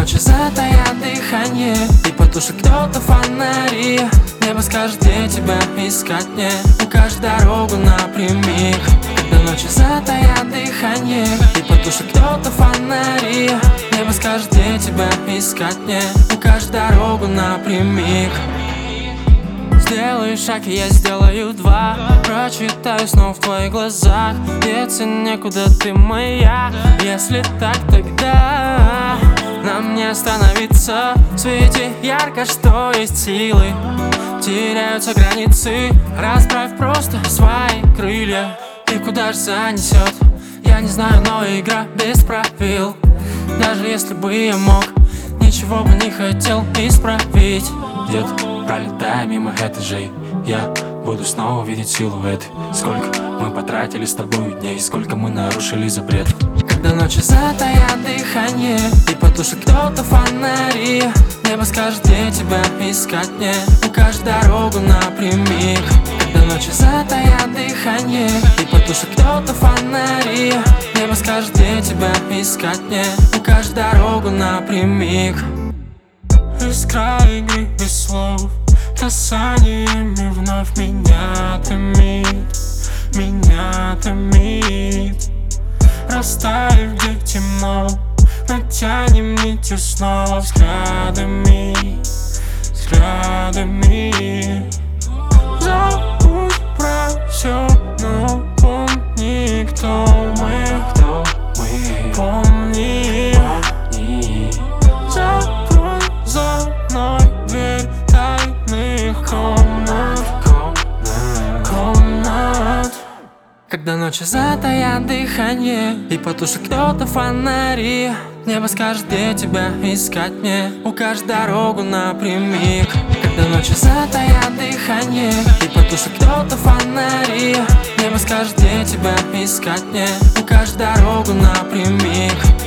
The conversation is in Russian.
ночи затаят дыхание и потушит кто-то фонари. Небо скажет, где тебя искать мне, укажет дорогу напрямик. Когда ночи затаят дыхание и потушит кто-то фонари. Небо скажет, где тебя искать мне, укажет дорогу напрямик. Сделаю шаг, и я сделаю два. Прочитаю снова в твоих глазах. Деться некуда, ты моя. Если так, тогда нам не остановиться. Свети ярко, что есть силы. Теряются границы. Расправь просто свои крылья. И куда ж занесет? Я не знаю, но игра без правил. Даже если бы я мог, ничего бы не хотел исправить. Дед, пролетая мимо этажей, я буду снова видеть силуэты. Сколько мы потратили с тобой дней, сколько мы нарушили запрет. Когда ночи затаят дыхание и потушит кто-то фонари. Небо скажет, где тебя искать мне, укажет дорогу напрямик. Когда ночи затаят дыхание и потушит кто-то фонари. Небо скажет, где тебя искать мне, укажет дорогу напрямик. Искра игры без слов, касаниями вновь меня томит, меня томит. Растаяв, где темно, натянем нитью снова взглядами, взглядами. Забудь про все, но помни, кто мы, помни. Закрой за мной дверь тайных комнат. Когда ночи затаят дыхание и потушит кто-то фонари. Небо скажет, где тебя искать мне, укажет дорогу напрямик. Когда ночи затаят дыхание и потушит кто-то фонари. Небо скажет, где тебя искать мне, укажет дорогу напрямик.